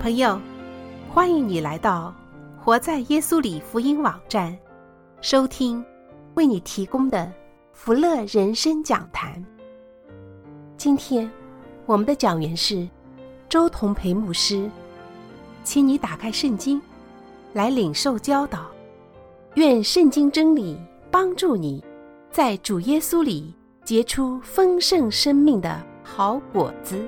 朋友，欢迎你来到活在耶稣里福音网站，收听为你提供的福乐人生讲坛。今天我们的讲员是周同培牧师，请你打开圣经来领受教导，愿圣经真理帮助你在主耶稣里结出丰盛生命的好果子。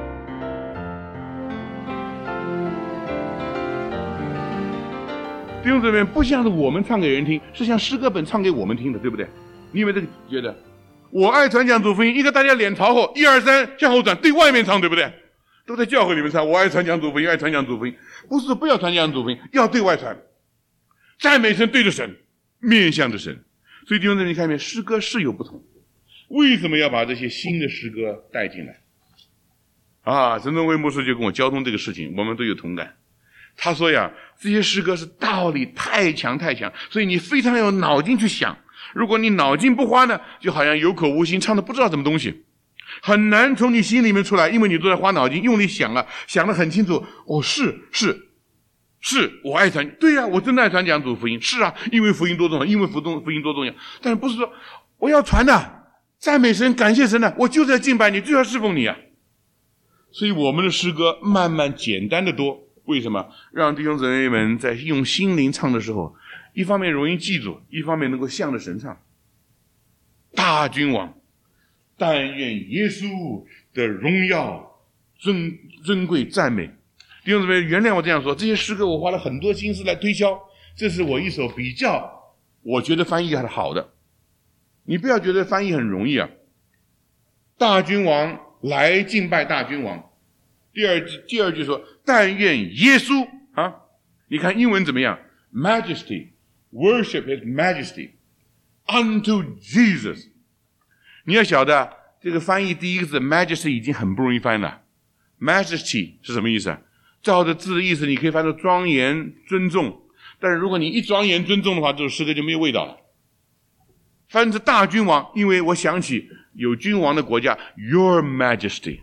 弟兄姊妹，不像是我们唱给人听，是像诗歌本唱给我们听的，对不对？你有没有这个觉得？我爱传讲主福音，一个大家脸朝后，1、2、3向后转，对外面唱，对不对？都在教会里面唱，我爱传讲主福音，爱传讲主福音。不是不要传讲主福音，要对外传，赞美神，对着神，面向着神。所以弟兄姊妹，你看见诗歌是有不同。为什么要把这些新的诗歌带进来？陈宗辉牧师就跟我交通这个事情，我们都有同感。他说呀，这些诗歌是道理太强，所以你非常有脑筋去想。如果你脑筋不花呢，就好像有口无心，唱的不知道什么东西，很难从你心里面出来，因为你都在花脑筋，用力想啊，想得很清楚。是，我爱传，对呀，我真的爱传讲主福音，是啊，因为福音多重要，因为福音多重要。但是不是说我要传的，赞美神，感谢神的，我就是要敬拜你，就要侍奉你啊。所以我们的诗歌慢慢简单的多。为什么？让弟兄姊妹们在用心灵唱的时候，一方面容易记住，一方面能够向着神唱。大君王，但愿耶稣的荣耀尊贵赞美。弟兄姊妹，原谅我这样说，这些诗歌我花了很多心思来推销，这是我一首比较我觉得翻译还是好的。你不要觉得翻译很容易啊。大君王来敬拜大君王。第二句说，但愿耶稣你看英文怎么样？ Majesty, worship his majesty unto Jesus。 你要晓得这个翻译第一个字 Majesty 已经很不容易翻了。 Majesty 是什么意思啊？照着字的意思你可以翻作庄严尊重，但是如果你一庄严尊重的话，这首诗歌就没有味道了。翻成大君王，因为我想起有君王的国家 Your Majesty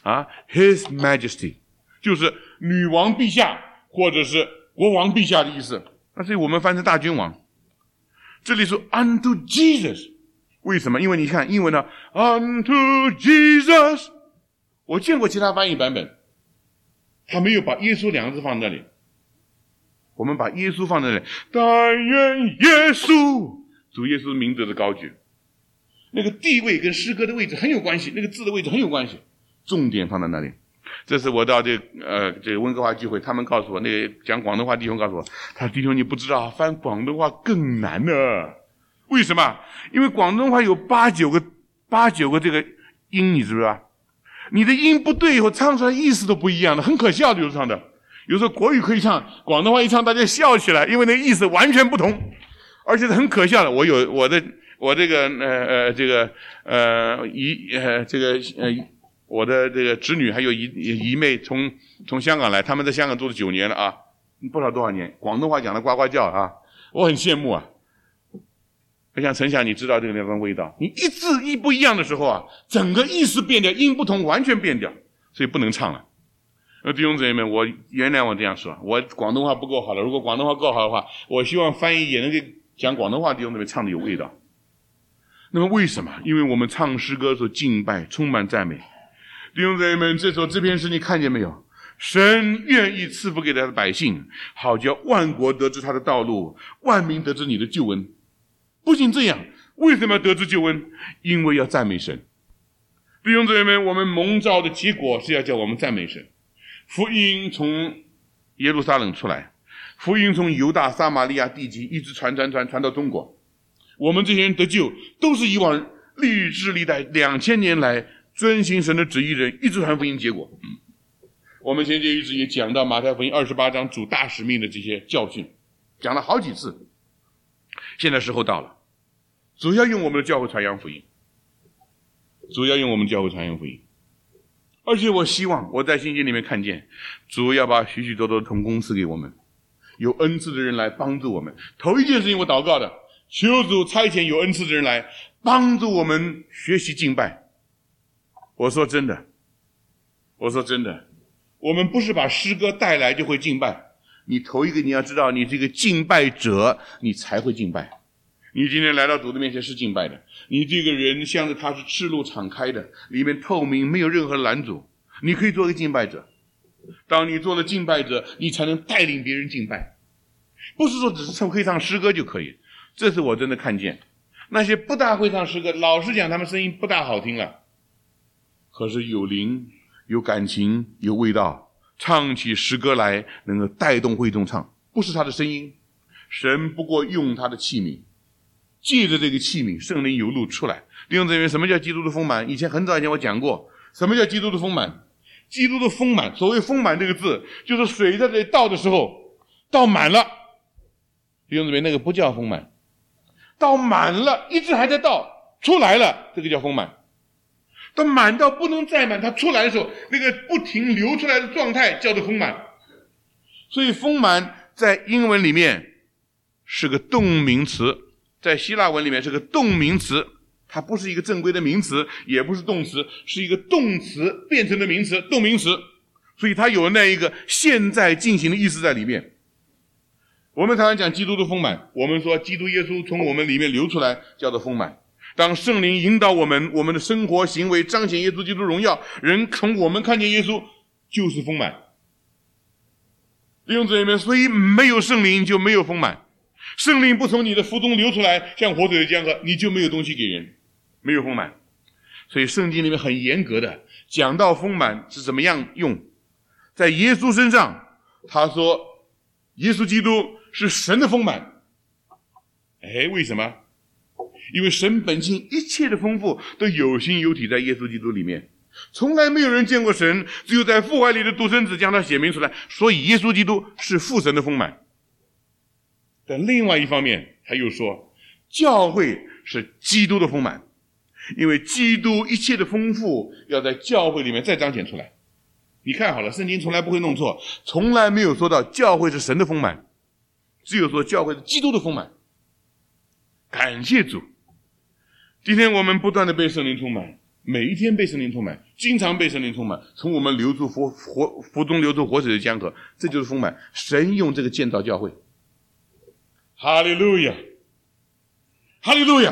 His Majesty 就是女王陛下或者是国王陛下的意思。那所以我们翻成大君王。这里说 unto Jesus， 为什么？因为你看英文呢 unto Jesus， 我见过其他翻译版本，他没有把耶稣两个字放在那里，我们把耶稣放在那里，但愿耶稣，主耶稣名字的高举，那个地位跟诗歌的位置很有关系，那个字的位置很有关系，重点放在那里。这是我到这个温哥华聚会，他们告诉我，那个讲广东话弟兄告诉我，他说弟兄你不知道，翻广东话更难呢。为什么？因为广东话有八九个这个音，你知不知道？你的音不对以后唱出来意思都不一样的，很可笑的。有时唱的，有时候国语可以唱，广东话一唱大家笑起来，因为那个意思完全不同，而且是很可笑的。我的这个侄女还有姨妹从香港来，他们在香港住了9年了啊，不知道多少年，广东话讲的呱呱叫啊，我很羡慕啊。我想陈翔，你知道这个地方味道，你一字一不一样的时候啊，整个意思变掉，音不同完全变掉，所以不能唱了。弟兄姊妹们，我原谅我这样说，我广东话不够好了，如果广东话够好的话，我希望翻译也能给讲广东话弟兄姊妹唱的有味道。那么为什么？因为我们唱诗歌的时候敬拜充满赞美。弟兄姊妹们，这篇诗你看见没有？神愿意赐福给他的百姓，好叫万国得知他的道路，万民得知你的救恩。不仅这样，为什么要得知救恩？因为要赞美神。弟兄姊妹们，我们蒙召的结果是要叫我们赞美神。福音从耶路撒冷出来，福音从犹大撒玛利亚地极一直传到中国。我们这些人得救，都是以往历世历代2000年来遵行神的旨意人一直传福音结果。我们前一直也讲到马太福音28章主大使命的这些教训，讲了好几次。现在时候到了，主要用我们的教会传扬福音，而且我希望我在信经里面看见主要把许许多多的同工赐给我们，有恩赐的人来帮助我们。头一件事情我祷告的，求主差遣有恩赐的人来帮助我们学习敬拜。我说真的， 我们不是把诗歌带来就会敬拜。你头一个你要知道，你这个敬拜者，你才会敬拜。你今天来到主的面前是敬拜的，你这个人向着他是赤露敞开的，里面透明，没有任何拦阻，你可以做一个敬拜者。当你做了敬拜者，你才能带领别人敬拜，不是说只是会唱诗歌就可以。这是我真的看见那些不大会唱诗歌，老实讲他们声音不大好听了，可是有灵有感情有味道，唱起诗歌来能够带动会众唱，不是他的声音，神不过用他的器皿，借着这个器皿圣灵流露出来。弟兄姊妹，什么叫基督的丰满？以前很早以前我讲过，什么叫基督的丰满？基督的丰满，所谓丰满这个字，就是水在这里倒的时候倒满了。弟兄姊妹，那个不叫丰满，倒满了一直还在倒出来了，这个叫丰满。到满到不能再满，它出来的时候那个不停流出来的状态叫做丰满。所以丰满在英文里面是个动名词，在希腊文里面是个动名词，它不是一个正规的名词，也不是动词，是一个动词变成的名词，动名词，所以它有那一个现在进行的意思在里面。我们常常讲基督的丰满，我们说基督耶稣从我们里面流出来叫做丰满。当圣灵引导我们的生活行为彰显耶稣基督荣耀，人从我们看见耶稣就是丰满。弟兄姊妹，所以没有圣灵就没有丰满，圣灵不从你的腹中流出来像活水的江河，你就没有东西给人，没有丰满。所以圣经里面很严格的讲到丰满是怎么样用。在耶稣身上他说耶稣基督是神的丰满。为什么？因为神本性一切的丰富都有形有体在耶稣基督里面，从来没有人见过神，只有在父怀里的独生子将他显明出来，所以耶稣基督是父神的丰满。但另外一方面他又说教会是基督的丰满，因为基督一切的丰富要在教会里面再彰显出来。你看好了，圣经从来不会弄错，从来没有说到教会是神的丰满，只有说教会是基督的丰满。感谢主，今天我们不断的被圣灵充满，每一天被圣灵充满，经常被圣灵充满，从我们流出腹中流出活水的江河，这就是丰满。神用这个建造教会。哈利路亚，哈利路亚。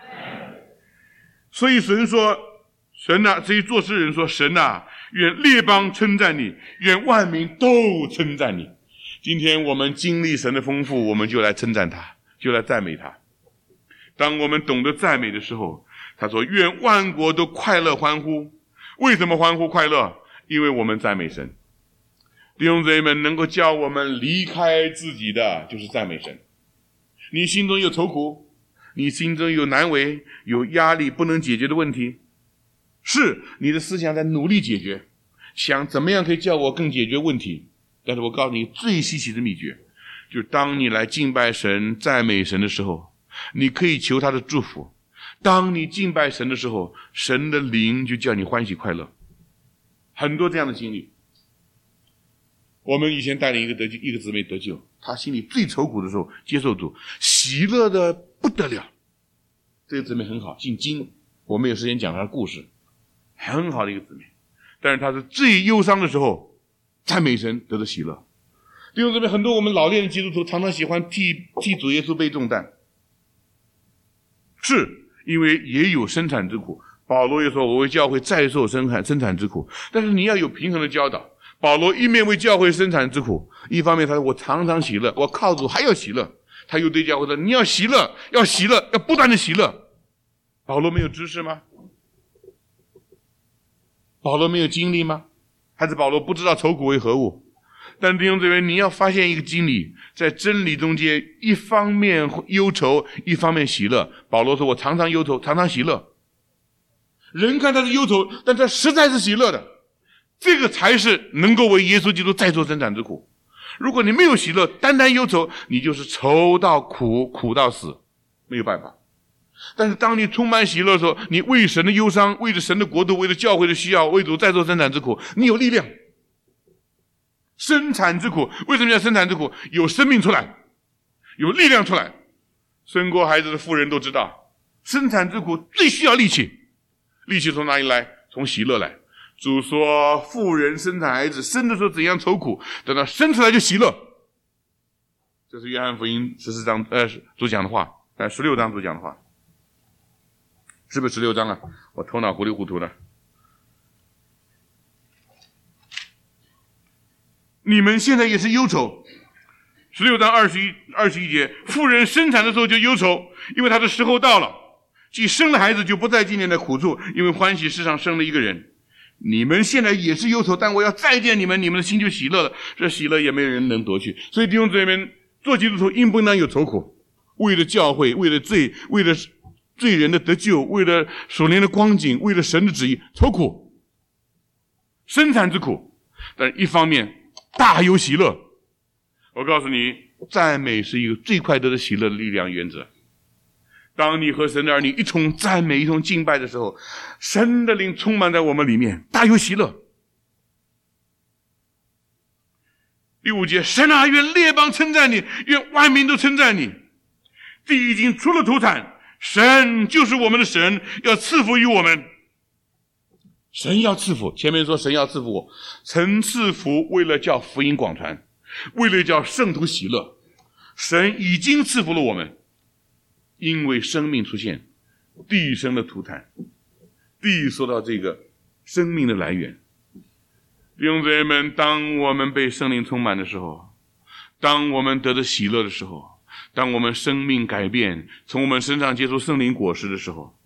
所以神说，神啊，这些作诗人说，神啊，愿列邦称赞你，愿万民都称赞你。今天我们经历神的丰富，我们就来称赞他，就来赞美他。当我们懂得赞美的时候，他说愿万国都快乐欢呼。为什么欢呼快乐？因为我们赞美神。弟兄姊妹们，能够叫我们离开自己的就是赞美神。你心中有愁苦，你心中有难为，有压力不能解决的问题，是你的思想在努力解决，想怎么样可以叫我更解决问题。但是我告诉你最稀奇的秘诀，就是当你来敬拜神赞美神的时候，你可以求他的祝福。当你敬拜神的时候，神的灵就叫你欢喜快乐。很多这样的经历。我们以前带领一个姊妹得救，她心里最愁苦的时候接受主，喜乐的不得了。这个姊妹很好，姓金，我没有时间讲她的故事，很好的一个姊妹。但是她是最忧伤的时候赞美神得到喜乐。弟兄姊妹，很多我们老练的基督徒常常喜欢替主耶稣背重担，是因为也有生产之苦。保罗也说我为教会再受生产之苦，但是你要有平衡的教导。保罗一面为教会生产之苦，一方面他说我常常喜乐，我靠主还要喜乐。他又对教会说你要喜乐，要喜乐，要不断的喜乐。保罗没有知识吗？保罗没有经历吗？还是保罗不知道愁苦为何物？但弟兄姊妹，你要发现一个经历，在真理中间，一方面忧愁，一方面喜乐。保罗说我常常忧愁，常常喜乐。人看他是忧愁，但他实在是喜乐的。这个才是能够为耶稣基督再受生产之苦。如果你没有喜乐，单单忧愁，你就是愁到苦，苦到死，没有办法。但是当你充满喜乐的时候，你为神的忧伤，为了神的国度，为了教会的需要，为主再受生产之苦，你有力量。生产之苦，为什么要生产之苦？有生命出来，有力量出来。生过孩子的妇人都知道，生产之苦最需要力气。力气从哪里来？从喜乐来。 主说妇人生产孩子，生的时候怎样愁苦，等到生出来就喜乐。这是约翰福音14章主讲的话，16章主讲的话。是不是16章啊？我头脑糊里糊涂的。你们现在也是忧愁。16章21节，妇人生产的时候就忧愁，因为她的时候到了，既生了孩子就不再纪念的苦处，因为欢喜世上生了一个人。你们现在也是忧愁，但我要再见你们，你们的心就喜乐了，这喜乐也没有人能夺去。所以弟兄姊妹们，做基督徒应不应当有愁苦？为了教会，为了罪，为了罪人的得救，为了属灵的光景，为了神的旨意，愁苦，生产之苦。但一方面大有喜乐。我告诉你，赞美是一个最快得的喜乐的力量原则。当你和神的儿女一同赞美，一同敬拜的时候，神的灵充满在我们里面，大有喜乐。第5节，神啊，愿列邦称赞你，愿万民都称赞你。地已经出了土产，神就是我们的神，要赐福于我们。神要赐福，前面说神要赐福我，神赐福为了叫福音广传，为了叫圣徒喜乐。神已经赐福了我们，因为生命出现，地生了土产，地说到这个生命的来源。弟兄姊妹们，当我们被圣灵充满的时候，当我们得着喜乐的时候，当我们生命改变，从我们身上结出圣灵果实的时候，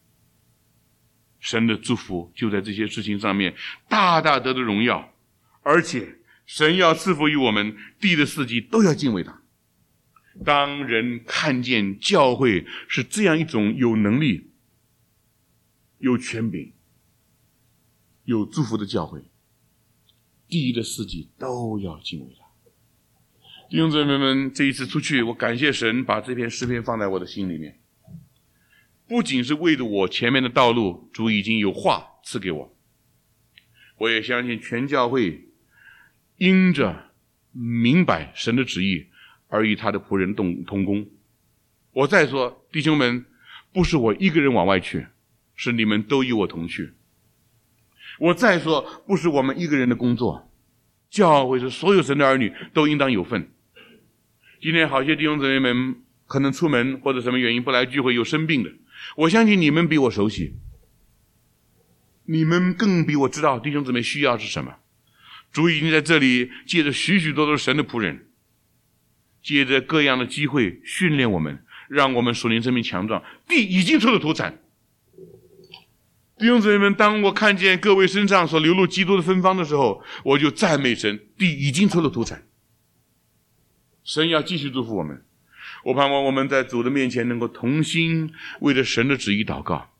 神的祝福就在这些事情上面大大得的荣耀。而且神要赐福于我们，地的四季都要敬畏他。当人看见教会是这样一种有能力、有权柄、有祝福的教会，地的四季都要敬畏他。弟兄姊妹们，这一次出去，我感谢神把这篇诗篇放在我的心里面，不仅是为了我前面的道路，主已经有话赐给我，我也相信全教会因着明白神的旨意而与他的仆人同工。我再说，弟兄们，不是我一个人往外去，是你们都与我同去。我再说，不是我们一个人的工作，教会是所有神的儿女都应当有份。今天好些弟兄姊妹们可能出门或者什么原因不来聚会，有生病的，我相信你们比我熟悉，你们更比我知道弟兄姊妹需要是什么。主已经在这里借着许许多多神的仆人，借着各样的机会训练我们，让我们属灵生命强壮。地已经出了土产。弟兄姊妹们，当我看见各位身上所流露基督的芬芳的时候，我就赞美神，地已经出了土产。神要继续祝福我们，我盼望我们在主的面前能够同心为了神的旨意祷告。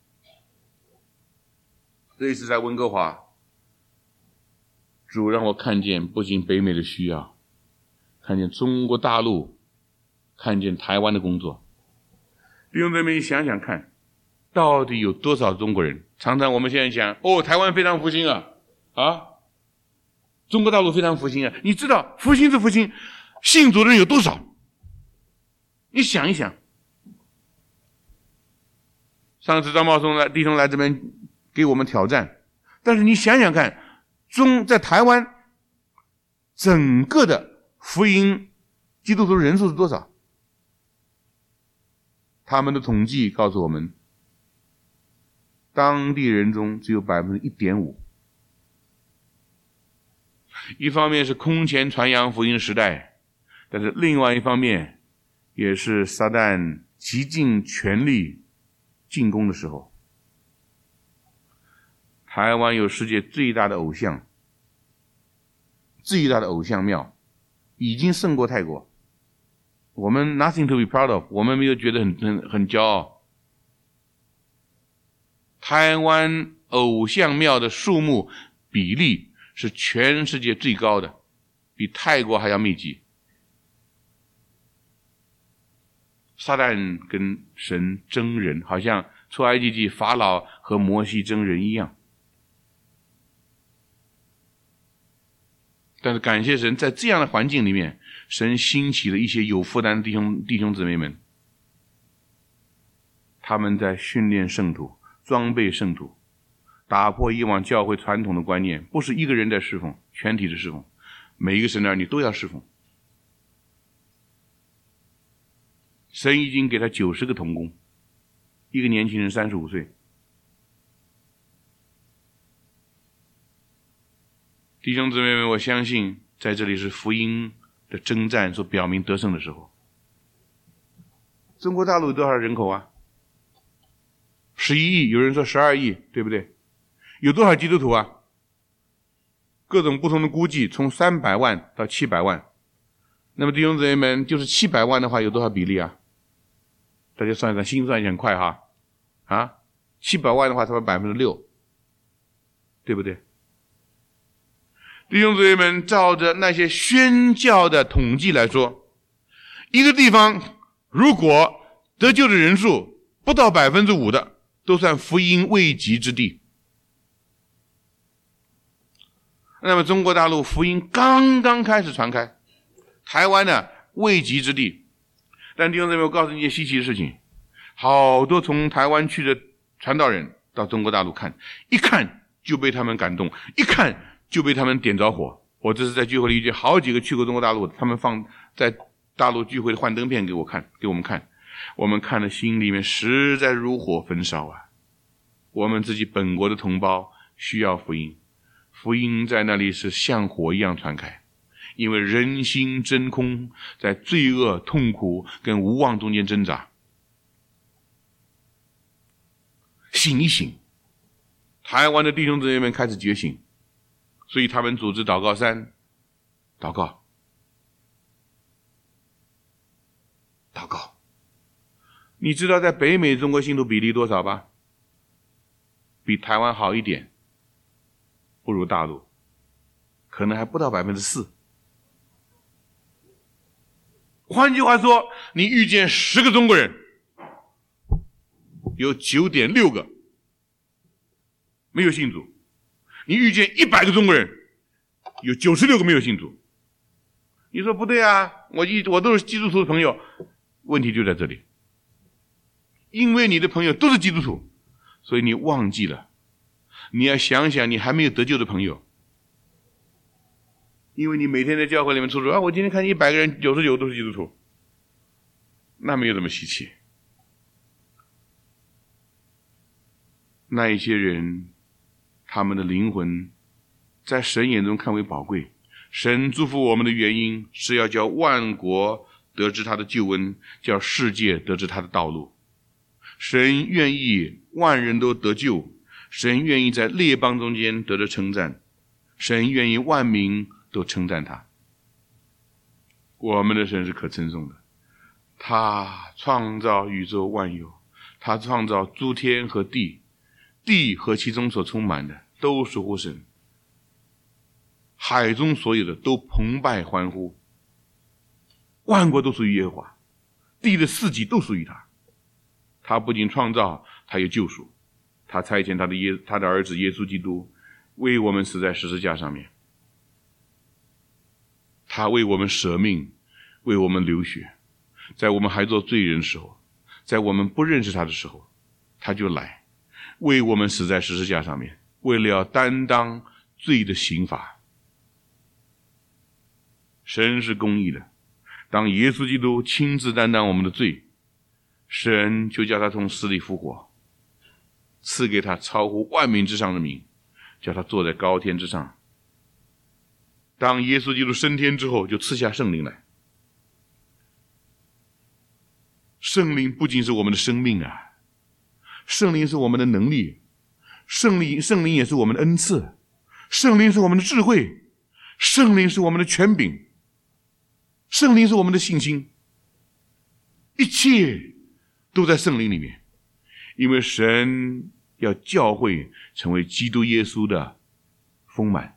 这一次在温哥华，主让我看见不仅北美的需要，看见中国大陆，看见台湾的工作。弟兄姊妹，想想看，到底有多少中国人？常常我们现在讲，台湾非常复兴啊，中国大陆非常复兴啊。你知道复兴是复兴，信主的人有多少？你想一想。上次张茂松弟兄来这边给我们挑战，但是你想想看，在台湾整个的福音基督徒人数是多少？他们的统计告诉我们，当地人中只有 1.5%。 一方面是空前传扬福音时代，但是另外一方面也是撒旦极尽全力进攻的时候。台湾有世界最大的偶像庙，已经胜过泰国。我们 nothing to be proud of， 我们没有觉得很骄傲。台湾偶像庙的数目比例是全世界最高的，比泰国还要密集。撒旦跟神争人，好像出埃及记法老和摩西争人一样。但是感谢神，在这样的环境里面，神兴起了一些有负担的弟兄姊妹们，他们在训练圣徒，装备圣徒。 打破以往教会传统的观念，不是一个人在侍奉，全体的侍奉，每一个神的儿女都要侍奉。神已经给他90个同工，一个年轻人35岁。弟兄姊妹们，我相信在这里是福音的征战所表明得胜的时候。中国大陆有多少人口啊？11亿，有人说12亿，对不对？有多少基督徒啊？各种不同的估计，从300万到700万。那么弟兄姊妹们，就是700万的话，有多少比例啊？大家算一算，心算也很快哈。700万的话，差不多6%，对不对？弟兄姊妹们，照着那些宣教的统计来说，一个地方如果得救的人数不到5%的，都算福音未及之地。那么中国大陆福音刚刚开始传开，台湾呢未及之地。但弟兄姊妹，我告诉你一件稀奇的事情，好多从台湾去的传道人到中国大陆看，一看就被他们感动，一看就被他们点着火。我这是在聚会里遇见好几个去过中国大陆的，他们放在大陆聚会的幻灯片给我们看，我们看了心里面实在如火焚烧啊！我们自己本国的同胞需要福音，福音在那里是像火一样传开，因为人心真空，在罪恶、痛苦跟无望中间挣扎。醒一醒，台湾的弟兄姊妹们开始觉醒，所以他们组织祷告山，祷告。你知道在北美中国信徒比例多少吧？比台湾好一点，不如大陆，可能还不到4%。换句话说，你遇见10个中国人，有9.6个没有信主；你遇见100个中国人，有96个没有信主。你说不对啊，我都是基督徒的朋友，问题就在这里。因为你的朋友都是基督徒，所以你忘记了，你要想想你还没有得救的朋友。因为你每天在教会里面出说我今天看100个人99都是基督徒，那没有这么稀奇。那一些人，他们的灵魂在神眼中看为宝贵，神祝福我们的原因是要叫万国得知他的救恩，叫世界得知他的道路。神愿意万人都得救，神愿意在列邦中间得着称赞，神愿意万民都称赞他。我们的神是可称颂的，他创造宇宙万有，他创造诸天和地，地和其中所充满的都属乎神，海中所有的都澎湃欢呼，万国都属于耶和华，地的四极都属于他。他不仅创造，他也救赎，他差遣他的儿子耶稣基督为我们死在十字架上面，他为我们舍命，为我们流血，在我们还做罪人的时候，在我们不认识他的时候，他就来为我们死在十字架上面，为了要担当罪的刑罚。神是公义的，当耶稣基督亲自担当我们的罪，神就叫他从死里复活，赐给他超乎万民之上的名，叫他坐在高天之上。当耶稣基督升天之后，就赐下圣灵来。圣灵不仅是我们的生命啊，圣灵是我们的能力，圣灵也是我们的恩赐，圣灵是我们的智慧，圣灵是我们的权柄，圣灵是我们的信心，一切都在圣灵里面。因为神要教会成为基督耶稣的丰满。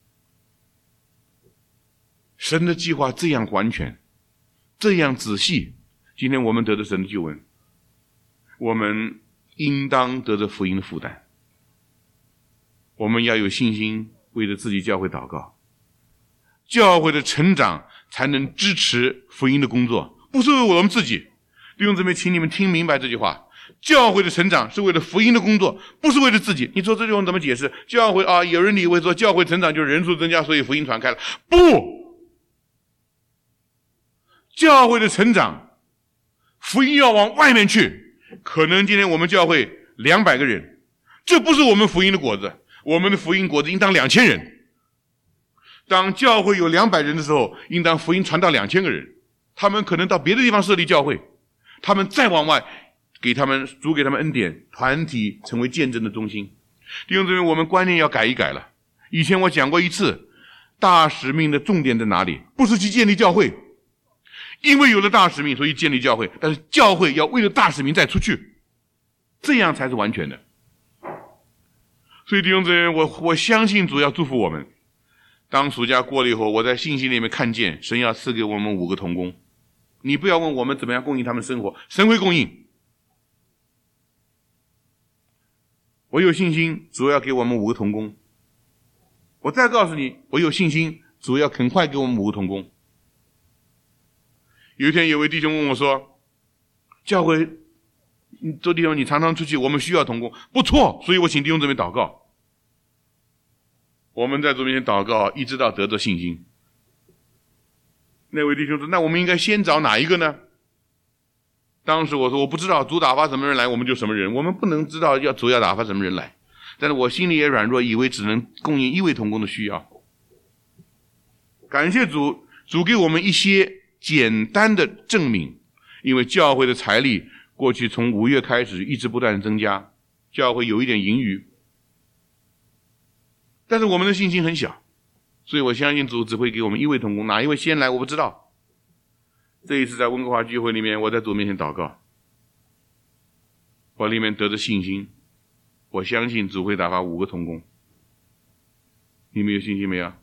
神的计划这样完全，这样仔细，今天我们得着神的救恩，我们应当得着福音的负担。我们要有信心为着自己教会祷告，教会的成长才能支持福音的工作，不是为我们自己。弟兄姊妹，请你们听明白这句话， 教会的成长是为了福音的工作，不是为了自己。你说这句话怎么解释？教会啊，有人以为说教会成长就是人数增加，所以福音传开了。不，教会的成长，福音要往外面去。可能今天我们教会200个人，这不是我们福音的果子，我们的福音果子应当2000人。当教会有200人的时候，应当福音传到2000个人，他们可能到别的地方设立教会，他们再往外给他们主给他们恩典，团体成为见证的中心。弟兄姊妹，我们观念要改一改了。以前我讲过一次，大使命的重点在哪里？不是去建立教会，因为有了大使命，所以建立教会，但是教会要为了大使命再出去，这样才是完全的。所以弟兄姊妹，我相信主要祝福我们。当暑假过了以后，我在信息里面看见神要赐给我们5个同工。你不要问我们怎么样供应他们生活，神会供应。我有信心主要给我们5个同工。我再告诉你，我有信心主要很快给我们5个同工。有一天有位弟兄问我说，教会周弟兄你常常出去，我们需要同工。不错，所以我请弟兄姊妹祷告。我们在主面前祷告，一直到得着信心。那位弟兄说，那我们应该先找哪一个呢？当时我说我不知道，主打发什么人来我们就什么人，我们不能知道主要打发什么人来。但是我心里也软弱，以为只能供应1位同工的需要。感谢主，主给我们一些简单的证明。因为教会的财力过去从5月开始一直不断增加，教会有一点盈余，但是我们的信心很小，所以我相信主只会给我们1位同工，哪一位先来我不知道。这一次在温哥华聚会里面，我在主面前祷告，我里面得着信心，我相信主会打发5个同工。你们有信心没有？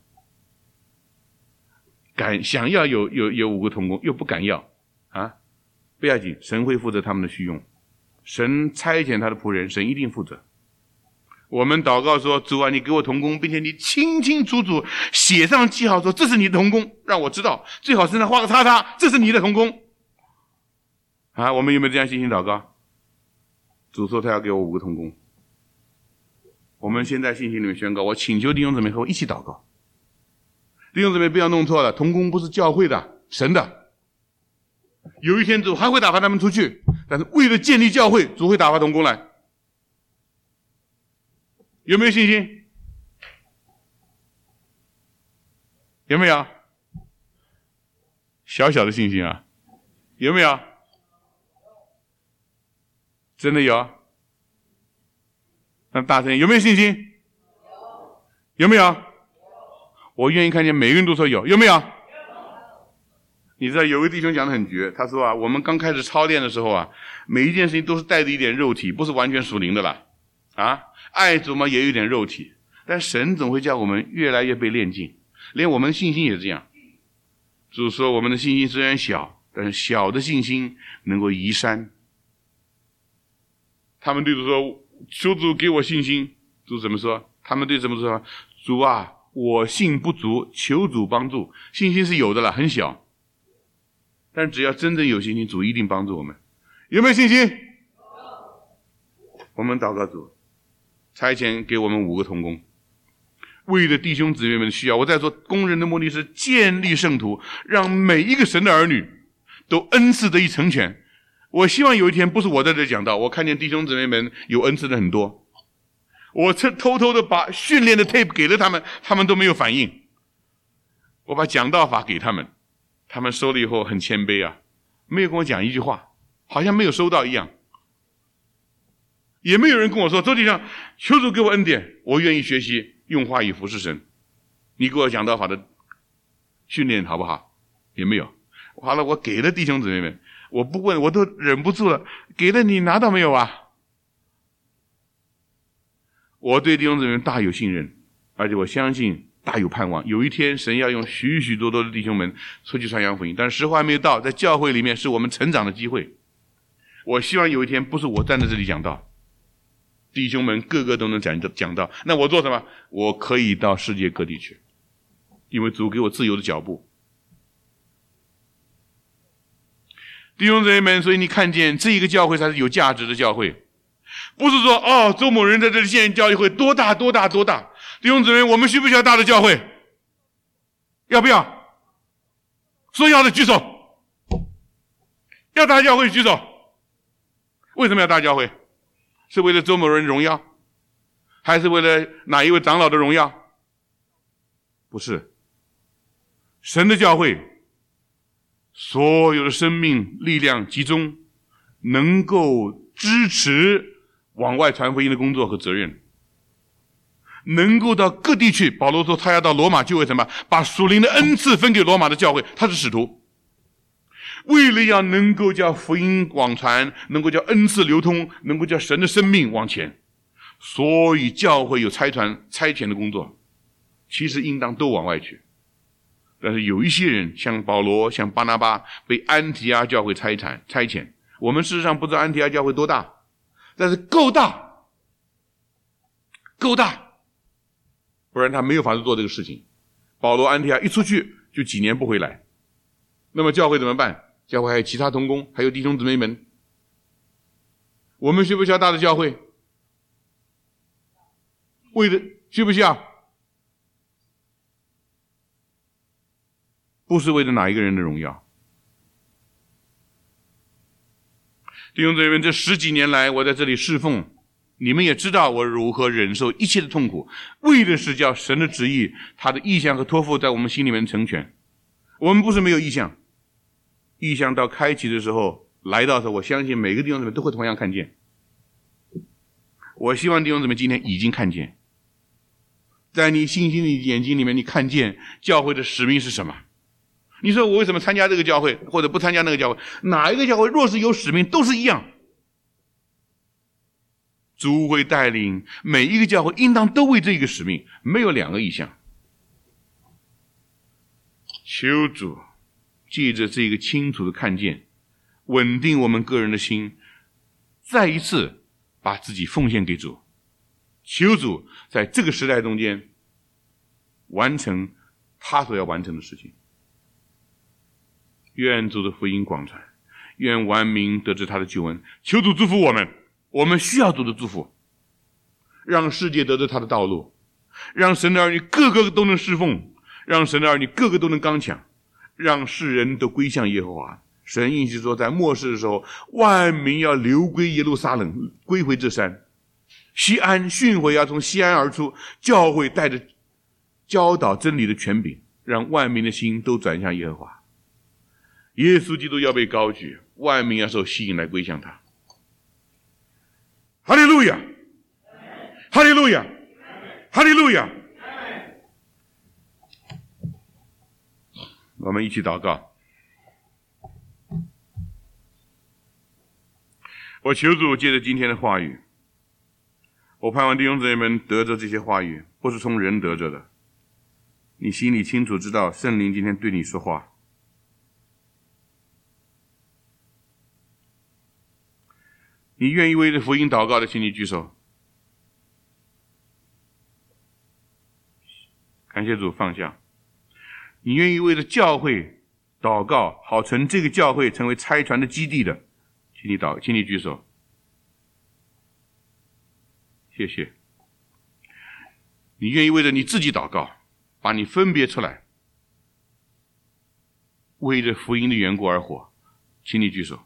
想要有5个同工，又不敢要啊？不要紧，神会负责他们的需用，神差遣他的仆人，神一定负责。我们祷告说，主啊，你给我同工，并且你清清楚楚写上记号，说这是你的同工，让我知道，最好身上画个叉叉，这是你的同工啊！我们有没有这样信心祷告？主说他要给我5个同工。我们现在信心里面宣告，我请求弟兄姊妹和我一起祷告。弟兄姊妹不要弄错了，同工不是教会的，神的。有一天主还会打发他们出去，但是为了建立教会，主会打发同工来。有没有信心？有没有？小小的信心啊，有没有？真的有？那大声，有没有信心？有没有？我愿意看见每个人都说有，有没有？你知道有位弟兄讲得很绝，他说啊，我们刚开始操练的时候啊，每一件事情都是带着一点肉体，不是完全属灵的啦。啊，爱主嘛也有点肉体，但神总会叫我们越来越被炼净，连我们的信心也是这样。主说我们的信心虽然小，但是小的信心能够移山。他们对主说，求主给我信心。主怎么说？他们对怎么说？主啊，我信不足，求主帮助。信心是有的了，很小，但只要真正有信心，主一定帮助我们。有没有信心？我们祷告主，差遣给我们5个同工，为了弟兄姊妹们的需要。我在说，工人的目的是建立圣徒，让每一个神的儿女都恩赐得以成全。我希望有一天不是我在这讲道，我看见弟兄姊妹们有恩赐的很多，我偷偷的把训练的 tape 给了他们，他们都没有反应。我把讲道法给他们，他们收了以后很谦卑啊，没有跟我讲一句话，好像没有收到一样。也没有人跟我说，周弟兄，求主给我恩典，我愿意学习用话语服侍神，你给我讲道法的训练好不好？也没有。好了，我给了弟兄姊妹们，我不问，我都忍不住了，给了你拿到没有啊？我对弟兄姊妹们大有信任，而且我相信大有盼望，有一天神要用许许多多的弟兄们出去传扬福音，但是时候还没有到，在教会里面是我们成长的机会。我希望有一天不是我站在这里讲道，弟兄们个个都能讲道，那我做什么？我可以到世界各地去，因为主给我自由的脚步。 弟兄姊妹们，所以你看见这一个教会才是有价值的教会，不是说周某人在这里建教会多大多大多大。弟兄姊妹，我们需不需要大的教会？要不要？说要的举手。要大教会举手。为什么要大教会？是为了周某人荣耀，还是为了哪一位长老的荣耀？不是。神的教会，所有的生命力量集中，能够支持往外传福音的工作和责任，能够到各地去。保罗说他要到罗马去，为什么？把属灵的恩赐分给罗马的教会，他是使徒，为了要能够叫福音广传，能够叫恩赐流通，能够叫神的生命往前。所以教会有差遣的工作，其实应当都往外去。但是有一些人像保罗像巴拿巴被安提阿教会差遣，我们事实上不知道安提阿教会多大，但是够大，不然他没有法子做这个事情。保罗安提阿一出去就几年不回来，那么教会怎么办？教会还有其他同工，还有弟兄姊妹们，我们需不需要大的教会？需不需要？不是为了哪一个人的荣耀。弟兄姊妹们，这10几年来我在这里侍奉，你们也知道我如何忍受一切的痛苦，为的是叫神的旨意，他的意向和托付在我们心里面成全。我们不是没有意向，意向到开启的时候，来到的时候，我相信每个弟兄姊妹都会同样看见。我希望弟兄姊妹今天已经看见，在你信心的眼睛里面，你看见教会的使命是什么。你说我为什么参加这个教会或者不参加那个教会？哪一个教会若是有使命都是一样，主会带领每一个教会应当都为这个使命，没有2个意向。求主借着这个清楚的看见，稳定我们个人的心，再一次把自己奉献给主。求主在这个时代中间完成他所要完成的事情。愿主的福音广传，愿万民得知他的救恩。求主祝福我们，我们需要主的祝福，让世界得知他的道路，让神的儿女个个都能侍奉，让神的儿女个个都能刚强，让世人都归向耶和华。神应许说，在末世的时候，万民要流归耶路撒冷，归回这山。西安训诲要从西安而出，教会带着教导真理的权柄，让万民的心都转向耶和华。耶稣基督要被高举，万民要受吸引来归向他。哈利路亚，哈利路亚，哈利路亚。我们一起祷告。我求主借着今天的话语，我盼望弟兄姊妹们得着这些话语，不是从人得着的，你心里清楚知道圣灵今天对你说话。你愿意为这福音祷告的，请你举手。感谢主，放下。你愿意为了教会祷告，好成这个教会成为差传的基地的，请你举手。谢谢。你愿意为了你自己祷告，把你分别出来，为着福音的缘故而活，请你举手。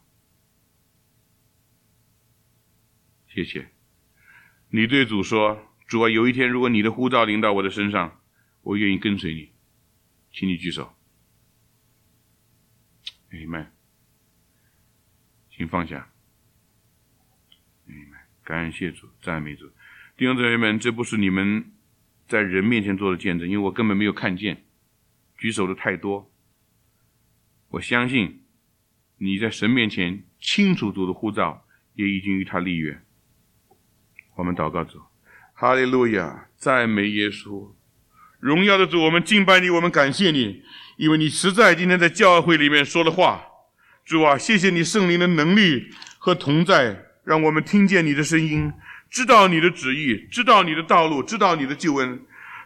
谢谢。你对主说，主啊，有一天如果你的呼召临到我的身上，我愿意跟随你，请你举手。Amen。请放下。Amen。感谢主，赞美主。弟兄姊妹们，这不是你们在人面前做的见证，因为我根本没有看见，举手的太多。我相信你在神面前清楚主的呼召，也已经与他立约。我们祷告主，哈利路亚，赞美耶稣，荣耀的主，我们敬拜你，我们感谢你，因为你实在今天在教会里面说的话。主啊，谢谢你圣灵的能力和同在，让我们听见你的声音，知道你的旨意，知道你的道路，知道你的救恩。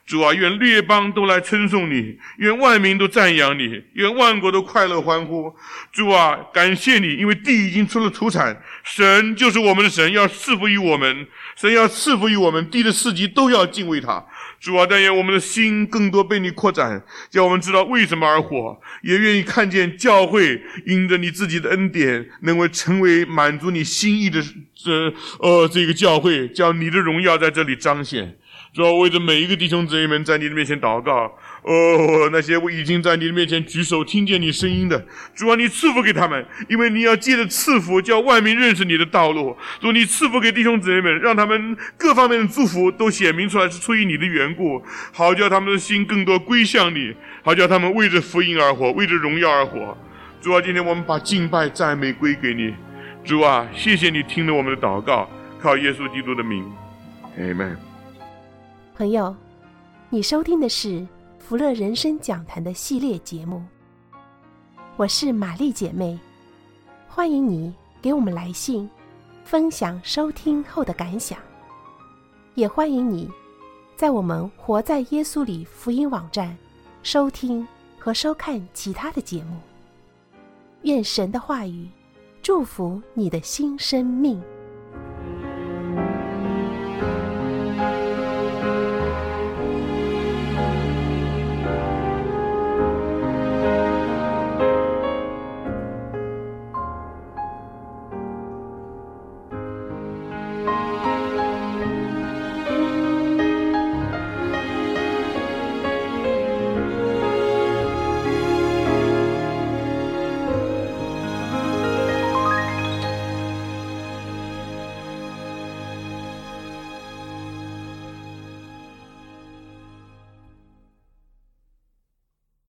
主啊，愿列邦都来称颂你，愿万民都赞扬你，愿万国都快乐欢呼。主啊，感谢你，因为地已经出了土产，神就是我们的神，要赐福于我们，神要赐福于我们，地的四极都要敬畏他。主啊，但愿我们的心更多被你扩展，叫我们知道为什么而活，也愿意看见教会因着你自己的恩典，能够成为满足你心意的这个教会，叫你的荣耀在这里彰显。主啊，为着每一个弟兄姊妹们在你的面前祷告，那些已经在你的面前举手听见你声音的，主啊，你赐福给他们，因为你要借着赐福叫万民认识你的道路。主，你赐福给弟兄姊妹们，让他们各方面的祝福都显明出来是出于你的缘故，好叫他们的心更多归向你，好叫他们为着福音而活，为着荣耀而活。主啊，今天我们把敬拜赞美归给你。主啊，谢谢你听了我们的祷告，靠耶稣基督的名 Amen。 朋友，你收听的是福乐人生讲坛的系列节目，我是玛丽姐妹，欢迎你给我们来信分享收听后的感想，也欢迎你在我们活在耶稣里福音网站收听和收看其他的节目。愿神的话语祝福你的新生命。